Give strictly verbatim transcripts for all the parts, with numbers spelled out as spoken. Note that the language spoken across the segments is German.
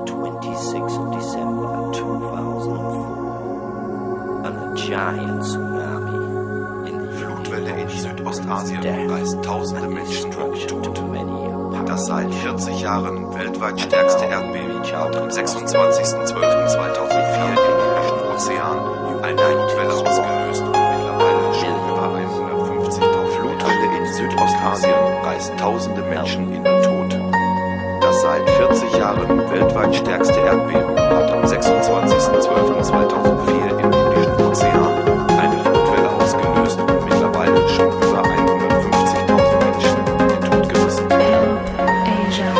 the twenty-sixth of December two thousand four, and a giant tsunami in the Flutwelle in Südostasien reißt tausende Menschen in den Tod. Das seit vierzig Jahren weltweit stärkste Erdbeben hat am sechsundzwanzigsten zwölften zweitausendvier im Indischen Ozean eine Flutwelle ausgelöst und mittlerweile schon über hundertfünfzigtausend Flutwelle in Südostasien reißt tausende Menschen in den Tod. Das seit vierzig Jahren weltweit stärkste Erdbeben hat am sechsundzwanzigsten zwölften zweitausendvier im Indischen Ozean eine Flutwelle ausgelöst und mittlerweile schon über hundertfünfzigtausend Menschen in den Tod gerissen. Asia.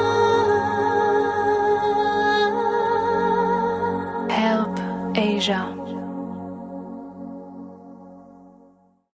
Asia.